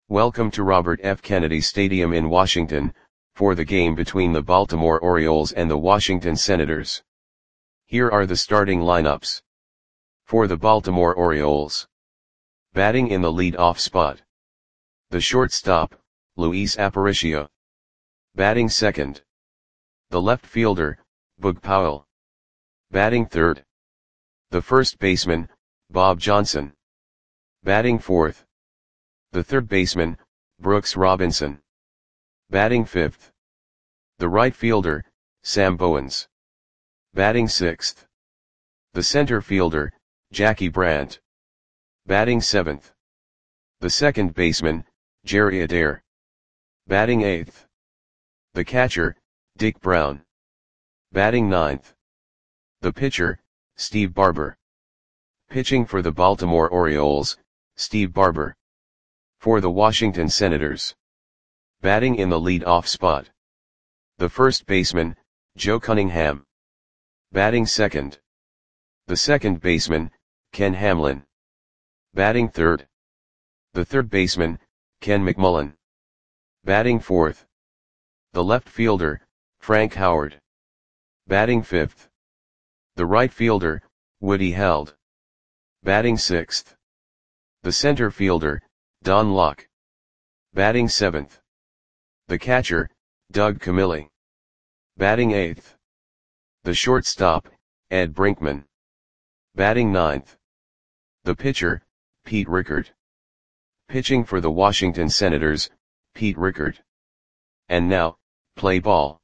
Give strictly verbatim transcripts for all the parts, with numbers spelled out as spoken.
Welcome to Robert F. Kennedy Stadium in Washington, for the game between the Baltimore Orioles and the Washington Senators. Here are the starting lineups. For the Baltimore Orioles. Batting in the lead-off spot. The shortstop, Luis Aparicio. Batting second. The left fielder, Boog Powell. Batting third. The first baseman, Bob Johnson. Batting fourth. The third baseman, Brooks Robinson. Batting fifth. The right fielder, Sam Bowens. Batting sixth. The center fielder, Jackie Brandt. Batting seventh. The second baseman, Jerry Adair. Batting eighth. The catcher, Dick Brown. Batting ninth. The pitcher, Steve Barber. Pitching for the Baltimore Orioles, Steve Barber. For the Washington Senators. Batting in the lead-off spot. The first baseman, Joe Cunningham. Batting second. The second baseman, Ken Hamlin. Batting third. The third baseman, Ken McMullen. Batting fourth. The left fielder, Frank Howard. Batting fifth. The right fielder, Woody Held. Batting sixth. The center fielder, Don Locke. Batting seventh. The catcher, Doug Camilli. Batting eighth. The shortstop, Ed Brinkman. Batting ninth. The pitcher, Pete Rickard. Pitching for the Washington Senators, Pete Rickard. And now, play ball.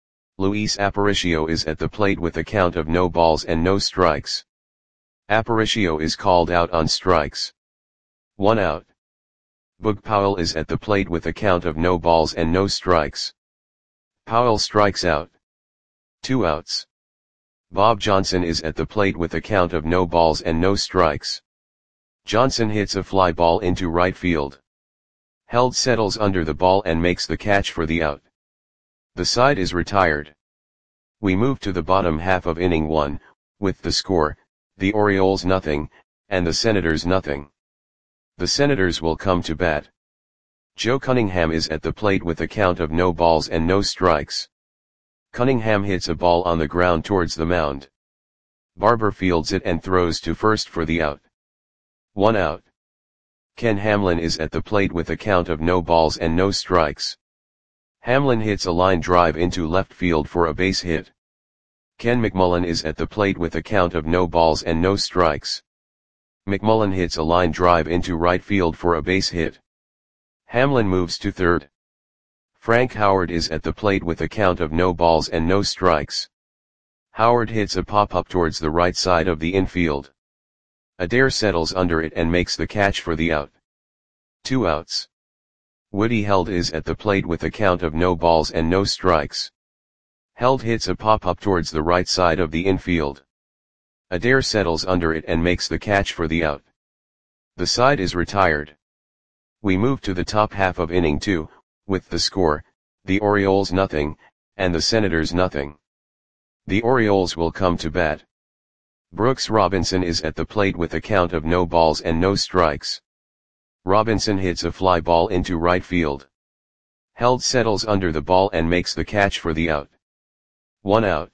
Luis Aparicio is at the plate with a count of no balls and no strikes. Aparicio is called out on strikes. One out. Boog Powell is at the plate with a count of no balls and no strikes. Powell strikes out. Two outs. Bob Johnson is at the plate with a count of no balls and no strikes. Johnson hits a fly ball into right field. Held settles under the ball and makes the catch for the out. The side is retired. We move to the bottom half of inning one, with the score, the Orioles nothing, and the Senators nothing. The Senators will come to bat. Joe Cunningham is at the plate with a count of no balls and no strikes. Cunningham hits a ball on the ground towards the mound. Barber fields it and throws to first for the out. One out. Ken Hamlin is at the plate with a count of no balls and no strikes. Hamlin hits a line drive into left field for a base hit. Ken McMullen is at the plate with a count of no balls and no strikes. McMullen hits a line drive into right field for a base hit. Hamlin moves to third. Frank Howard is at the plate with a count of no balls and no strikes. Howard hits a pop-up towards the right side of the infield. Adair settles under it and makes the catch for the out. Two outs. Woody Held is at the plate with a count of no balls and no strikes. Held hits a pop-up towards the right side of the infield. Adair settles under it and makes the catch for the out. The side is retired. We move to the top half of inning two, with the score, the Orioles nothing, and the Senators nothing. The Orioles will come to bat. Brooks Robinson is at the plate with a count of no balls and no strikes. Robinson hits a fly ball into right field. Held settles under the ball and makes the catch for the out. One out.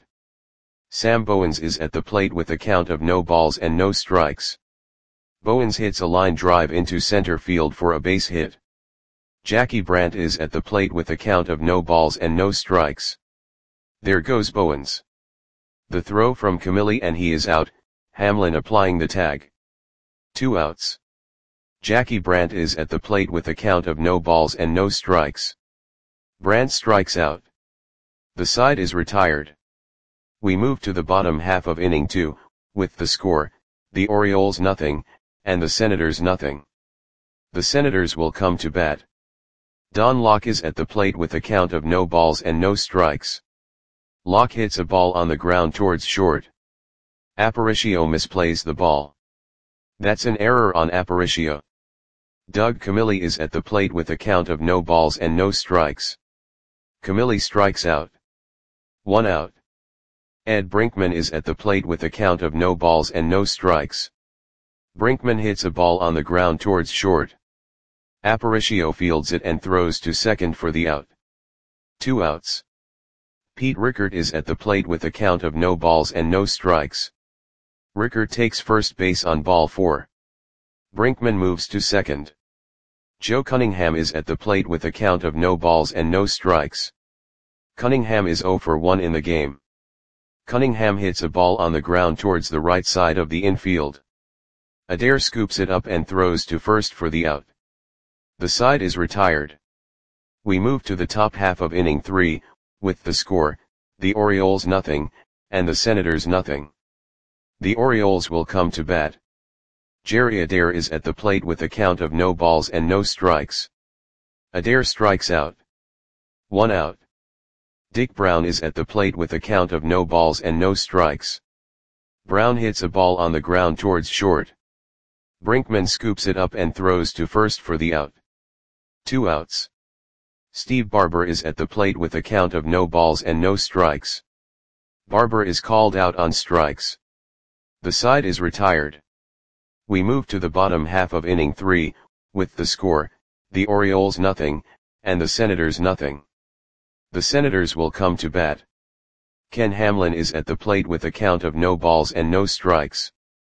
Sam Bowens is at the plate with a count of no balls and no strikes. Bowens hits a line drive into center field for a base hit. Jackie Brandt is at the plate with a count of no balls and no strikes. There goes Bowens. The throw from Camilli and he is out, Hamlin applying the tag. Two outs. Jackie Brandt is at the plate with a count of no balls and no strikes. Brandt strikes out. The side is retired. We move to the bottom half of inning two, with the score, the Orioles nothing, and the Senators nothing. The Senators will come to bat. Don Locke is at the plate with a count of no balls and no strikes. Locke hits a ball on the ground towards short. Aparicio misplays the ball. That's an error on Aparicio. Doug Camilli is at the plate with a count of no balls and no strikes. Camilli strikes out. One out. Ed Brinkman is at the plate with a count of no balls and no strikes. Brinkman hits a ball on the ground towards short. Aparicio fields it and throws to second for the out. Two outs. Pete Rickert is at the plate with a count of no balls and no strikes. Rickert takes first base on ball four. Brinkman moves to second. Joe Cunningham is at the plate with a count of no balls and no strikes. Cunningham is oh for one in the game. Cunningham hits a ball on the ground towards the right side of the infield. Adair scoops it up and throws to first for the out. The side is retired. We move to the top half of inning three, with the score, the Orioles nothing, and the Senators nothing. The Orioles will come to bat. Jerry Adair is at the plate with a count of no balls and no strikes. Adair strikes out. One out. Dick Brown is at the plate with a count of no balls and no strikes. Brown hits a ball on the ground towards short. Brinkman scoops it up and throws to first for the out. Two outs. Steve Barber is at the plate with a count of no balls and no strikes. Barber is called out on strikes. The side is retired. We move to the bottom half of inning three, with the score, the Orioles nothing, and the Senators nothing. The Senators will come to bat. Ken Hamlin is at the plate with a count of no balls and no strikes.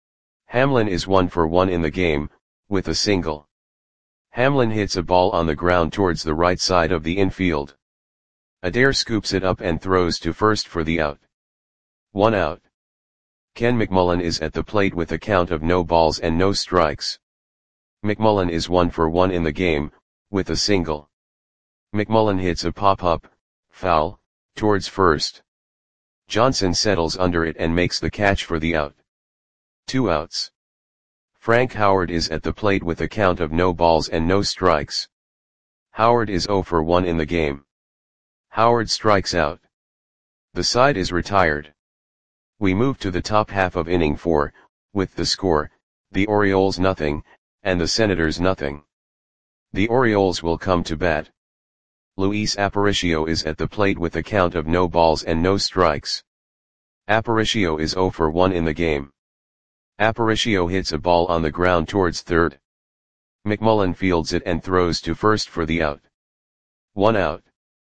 Hamlin is one for one in the game, with a single. Hamlin hits a ball on the ground towards the right side of the infield. Adair scoops it up and throws to first for the out. One out. Ken McMullen is at the plate with a count of no balls and no strikes. McMullen is one for one in the game, with a single. McMullen hits a pop-up, foul, towards first. Johnson settles under it and makes the catch for the out. Two outs. Frank Howard is at the plate with a count of no balls and no strikes. Howard is oh for one in the game. Howard strikes out. The side is retired. We move to the top half of inning four, with the score, the Orioles nothing, and the Senators nothing. The Orioles will come to bat. Luis Aparicio is at the plate with a count of no balls and no strikes. Aparicio is oh for one in the game. Aparicio hits a ball on the ground towards third. McMullen fields it and throws to first for the out. One out.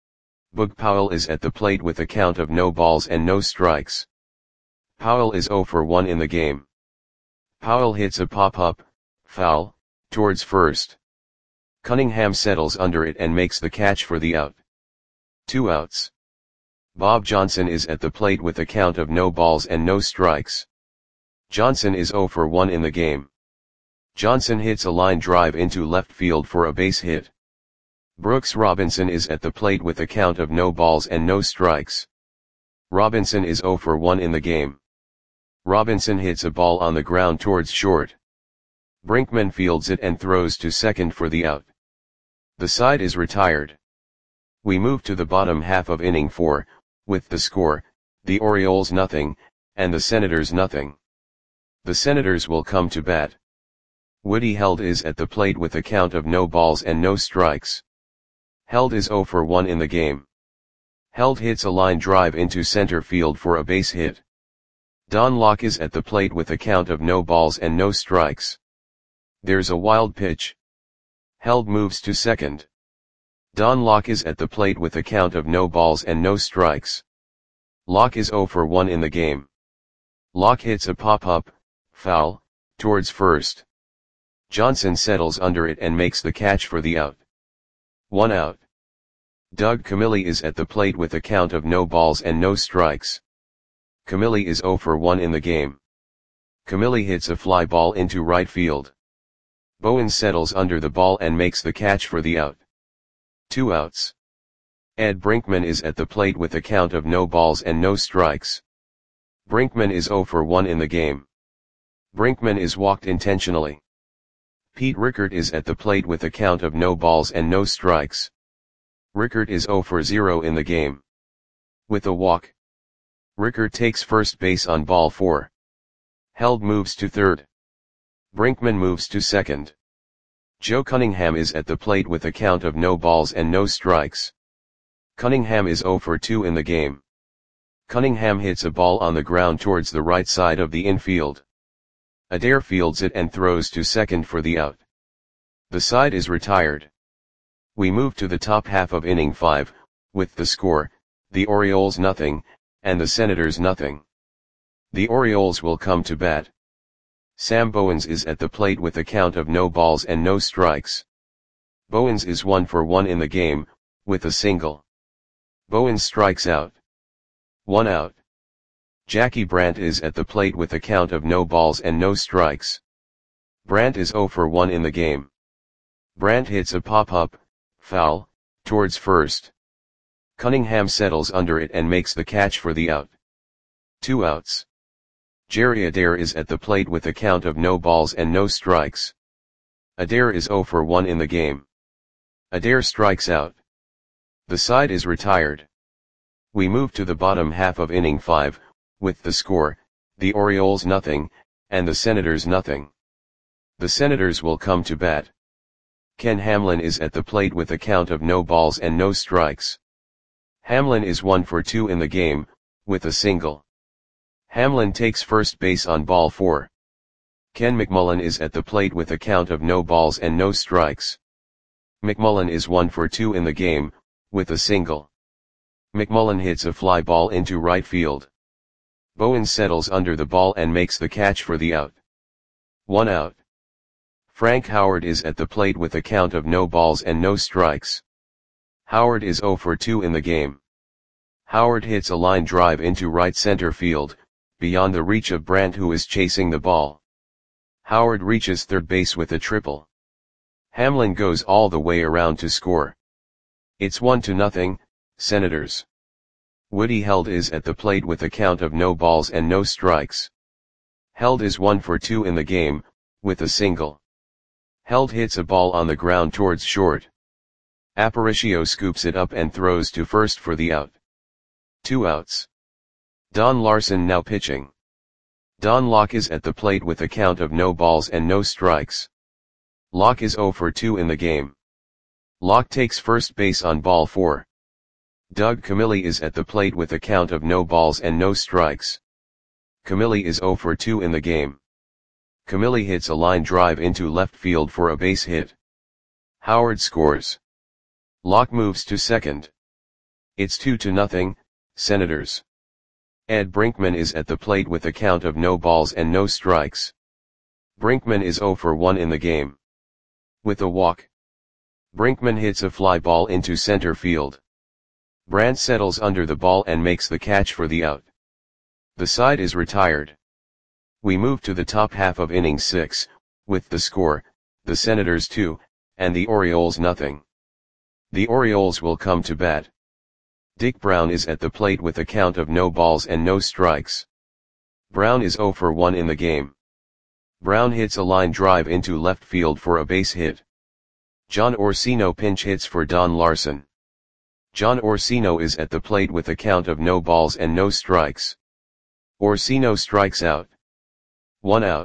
Boog Powell is at the plate with a count of no balls and no strikes. Powell is oh for one in the game. Powell hits a pop-up, foul, towards first. Cunningham settles under it and makes the catch for the out. Two outs. Bob Johnson is at the plate with a count of no balls and no strikes. Johnson is oh for one in the game. Johnson hits a line drive into left field for a base hit. Brooks Robinson is at the plate with a count of no balls and no strikes. Robinson is oh for one in the game. Robinson hits a ball on the ground towards short. Brinkman fields it and throws to second for the out. The side is retired. We move to the bottom half of inning four, with the score, the Orioles nothing, and the Senators nothing. The Senators will come to bat. Woody Held is at the plate with a count of no balls and no strikes. Held is oh for one in the game. Held hits a line drive into center field for a base hit. Don Locke is at the plate with a count of no balls and no strikes. There's a wild pitch. Held moves to second. Don Locke is at the plate with a count of no balls and no strikes. Locke is oh for one in the game. Locke hits a pop-up, foul, towards first. Johnson settles under it and makes the catch for the out. One out. Doug Camilli is at the plate with a count of no balls and no strikes. Camilli is oh for one in the game. Camilli hits a fly ball into right field. Bowen settles under the ball and makes the catch for the out. Two outs. Ed Brinkman is at the plate with a count of no balls and no strikes. Brinkman is oh for one in the game. Brinkman is walked intentionally. Pete Rickert is at the plate with a count of no balls and no strikes. Rickert is oh for zero in the game. With a walk. Rickert takes first base on ball four. Held moves to third. Brinkman moves to second. Joe Cunningham is at the plate with a count of no balls and no strikes. Cunningham is oh for two in the game. Cunningham hits a ball on the ground towards the right side of the infield. Adair fields it and throws to second for the out. The side is retired. We move to the top half of inning five, with the score, the Orioles nothing, and the Senators nothing. The Orioles will come to bat. Sam Bowens is at the plate with a count of no balls and no strikes. Bowens is one for one in the game, with a single. Bowens strikes out. One out. Jackie Brandt is at the plate with a count of no balls and no strikes. Brandt is zero for one in the game. Brandt hits a pop-up, foul, towards first. Cunningham settles under it and makes the catch for the out. Two outs. Jerry Adair is at the plate with a count of no balls and no strikes. Adair is zero for one in the game. Adair strikes out. The side is retired. We move to the bottom half of inning five, with the score, the Orioles nothing, and the Senators nothing. The Senators will come to bat. Ken Hamlin is at the plate with a count of no balls and no strikes. Hamlin is one for two in the game, with a single. Hamlin takes first base on ball four. Ken McMullen is at the plate with a count of no balls and no strikes. McMullen is one for two in the game, with a single. McMullen hits a fly ball into right field. Bowens settles under the ball and makes the catch for the out. One out. Frank Howard is at the plate with a count of no balls and no strikes. Howard is zero for two in the game. Howard hits a line drive into right center field, beyond the reach of Brandt, who is chasing the ball. Howard reaches third base with a triple. Hamlin goes all the way around to score. It's one to nothing, Senators. Woody Held is at the plate with a count of no balls and no strikes. Held is one for two in the game, with a single. Held hits a ball on the ground towards short. Aparicio scoops it up and throws to first for the out. Two outs. Don Larson now pitching. Don Locke is at the plate with a count of no balls and no strikes. Locke is zero for two in the game. Locke takes first base on ball four. Doug Camilli is at the plate with a count of no balls and no strikes. Camilli is zero for two in the game. Camilli hits a line drive into left field for a base hit. Howard scores. Locke moves to second. It's two to nothing, Senators. Ed Brinkman is at the plate with a count of no balls and no strikes. Brinkman is zero for one in the game. With a walk. Brinkman hits a fly ball into center field. Brandt settles under the ball and makes the catch for the out. The side is retired. We move to the top half of inning six, with the score, the Senators two, and the Orioles nothing. The Orioles will come to bat. Dick Brown is at the plate with a count of no balls and no strikes. Brown is zero for one in the game. Brown hits a line drive into left field for a base hit. John Orsino pinch hits for Don Larson. John Orsino is at the plate with a count of no balls and no strikes. Orsino strikes out. One out.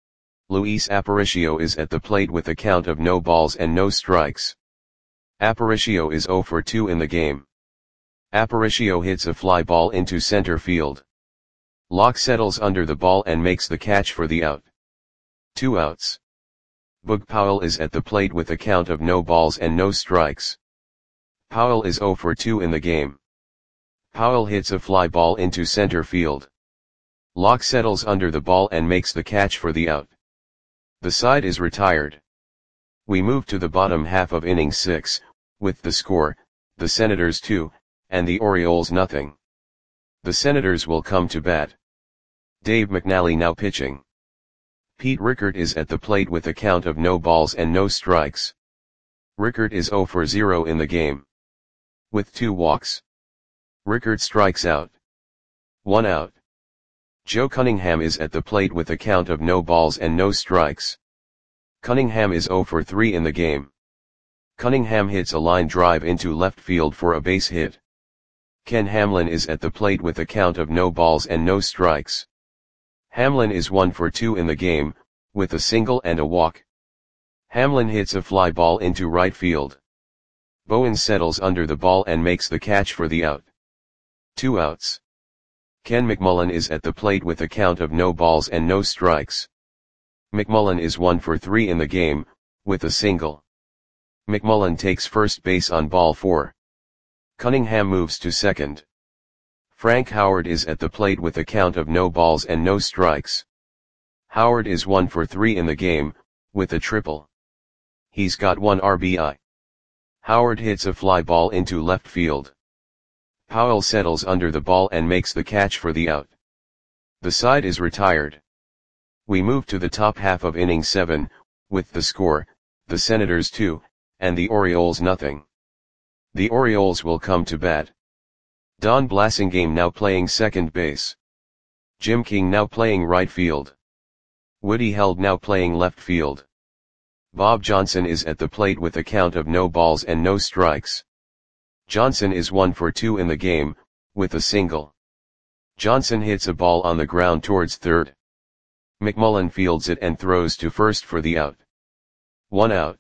Luis Aparicio is at the plate with a count of no balls and no strikes. Aparicio is zero for two in the game. Aparicio hits a fly ball into center field. Locke settles under the ball and makes the catch for the out. Two outs. Boog Powell is at the plate with a count of no balls and no strikes. Powell is zero for two in the game. Powell hits a fly ball into center field. Locke settles under the ball and makes the catch for the out. The side is retired. We move to the bottom half of inning six, with the score, the Senators two, and the Orioles nothing. The Senators will come to bat. Dave McNally now pitching. Pete Rickert is at the plate with a count of no balls and no strikes. Rickert is zero for zero in the game. With two walks. Rickert strikes out. One out. Joe Cunningham is at the plate with a count of no balls and no strikes. Cunningham is zero for three in the game. Cunningham hits a line drive into left field for a base hit. Ken Hamlin is at the plate with a count of no balls and no strikes. Hamlin is one for two in the game, with a single and a walk. Hamlin hits a fly ball into right field. Bowens settles under the ball and makes the catch for the out. Two outs. Ken McMullen is at the plate with a count of no balls and no strikes. McMullen is one for three in the game, with a single. McMullen takes first base on ball four. Cunningham moves to second. Frank Howard is at the plate with a count of no balls and no strikes. Howard is one for three in the game, with a triple. He's got one R B I. Howard hits a fly ball into left field. Powell settles under the ball and makes the catch for the out. The side is retired. We move to the top half of inning seven, with the score, the Senators two, and the Orioles nothing. The Orioles will come to bat. Don Blasingame now playing second base. Jim King now playing right field. Woody Held now playing left field. Bob Johnson is at the plate with a count of no balls and no strikes. Johnson is one for two in the game, with a single. Johnson hits a ball on the ground towards third. McMullen fields it and throws to first for the out. One out.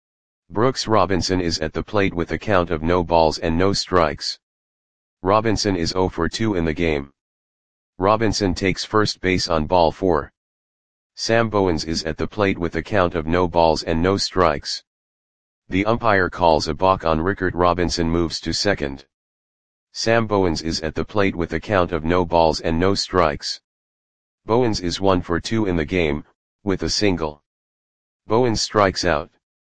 Brooks Robinson is at the plate with a count of no balls and no strikes. Robinson is zero for two in the game. Robinson takes first base on ball four. Sam Bowens is at the plate with a count of no balls and no strikes. The umpire calls a balk on Rickard. Robinson moves to second. Sam Bowens is at the plate with a count of no balls and no strikes. Bowens is one for two in the game, with a single. Bowens strikes out.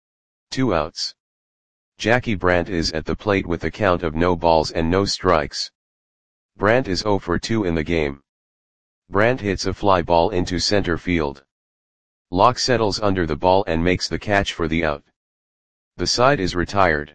Two outs. Jackie Brandt is at the plate with a count of no balls and no strikes. Brandt is zero for two in the game. Brandt hits a fly ball into center field. Locke settles under the ball and makes the catch for the out. The side is retired.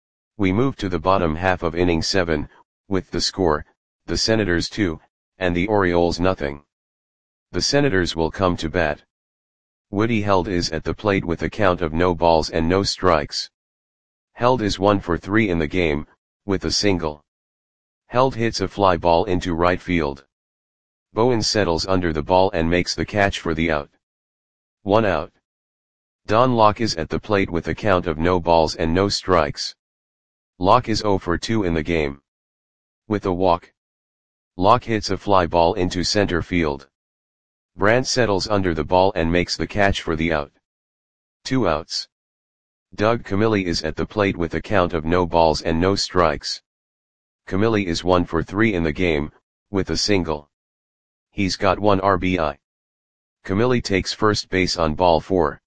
We move to the bottom half of inning seven, with the score, the Senators two, and the Orioles nothing. The Senators will come to bat. Woody Held is at the plate with a count of no balls and no strikes. Held is one for three in the game, with a single. Held hits a fly ball into right field. Bowens settles under the ball and makes the catch for the out. One out. Don Locke is at the plate with a count of no balls and no strikes. Locke is zero for two in the game. With a walk. Locke hits a fly ball into center field. Brandt settles under the ball and makes the catch for the out. Two outs. Doug Camilli is at the plate with a count of no balls and no strikes. Camilli is one for three in the game, with a single. He's got one R B I. Camilli takes first base on ball four.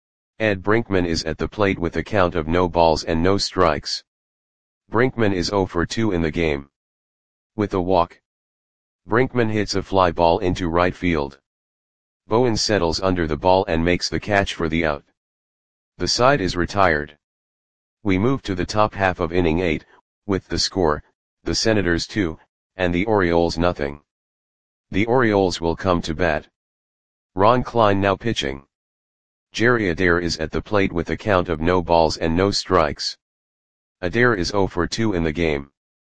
Ed Brinkman is at the plate with a count of no balls and no strikes. Brinkman is zero for two in the game. With a walk. Brinkman hits a fly ball into right field. Bowens settles under the ball and makes the catch for the out. The side is retired. We move to the top half of inning eight, with the score, the Senators two, and the Orioles nothing. The Orioles will come to bat. Ron Klein now pitching. Jerry Adair is at the plate with a count of no balls and no strikes. Adair is zero for two in the game.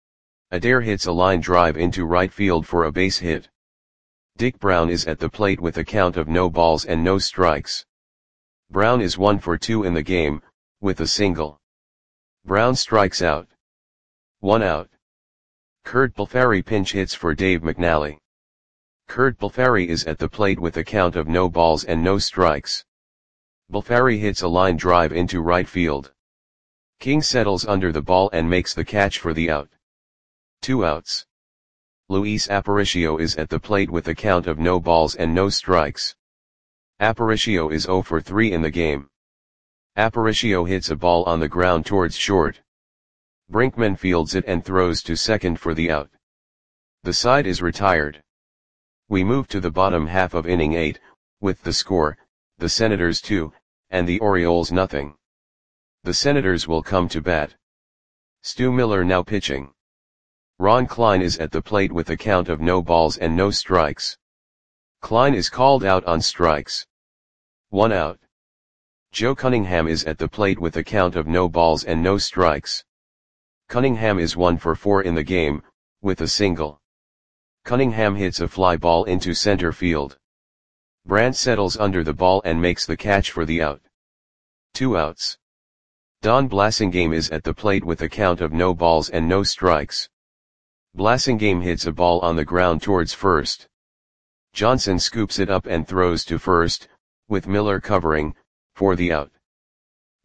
Adair hits a line drive into right field for a base hit. Dick Brown is at the plate with a count of no balls and no strikes. Brown is one for two in the game, with a single. Brown strikes out. One out. Kurt Palfari pinch hits for Dave McNally. Kurt Palfari is at the plate with a count of no balls and no strikes. Palfari hits a line drive into right field. King settles under the ball and makes the catch for the out. Two outs. Luis Aparicio is at the plate with a count of no balls and no strikes. Aparicio is zero for three in the game. Aparicio hits a ball on the ground towards short. Brinkman fields it and throws to second for the out. The side is retired. We move to the bottom half of inning eight, with the score, the Senators two, and the Orioles nothing. The Senators will come to bat. Stu Miller now pitching. Ron Klein is at the plate with a count of no balls and no strikes. Klein is called out on strikes. One out. Joe Cunningham is at the plate with a count of no balls and no strikes. Cunningham is one for four in the game, with a single. Cunningham hits a fly ball into center field. Brandt settles under the ball and makes the catch for the out. Two outs. Don Blasingame is at the plate with a count of no balls and no strikes. Blasingame hits a ball on the ground towards first. Johnson scoops it up and throws to first, with Miller covering, for the out.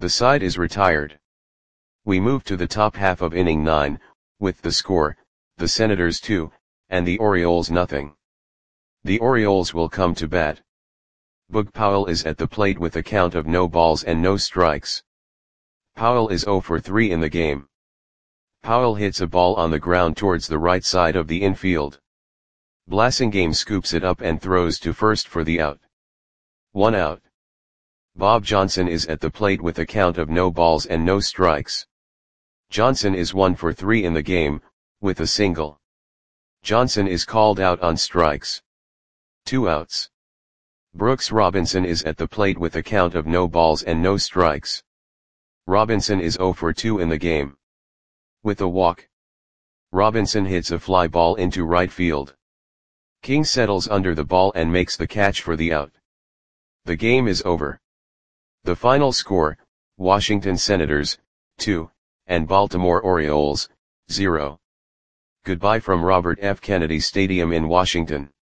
The side is retired. We move to the top half of inning nine, with the score, the Senators two, and the Orioles nothing. The Orioles will come to bat. Boog Powell is at the plate with a count of no balls and no strikes. Powell is zero for three in the game. Powell hits a ball on the ground towards the right side of the infield. Blasingame scoops it up and throws to first for the out. One out. Bob Johnson is at the plate with a count of no balls and no strikes. Johnson is one for three in the game, with a single. Johnson is called out on strikes. Two outs. Brooks Robinson is at the plate with a count of no balls and no strikes. Robinson is zero for two in the game. With a walk. Robinson hits a fly ball into right field. King settles under the ball and makes the catch for the out. The game is over. The final score, Washington Senators, two, and Baltimore Orioles, zero. Goodbye from Robert F. Kennedy Stadium in Washington.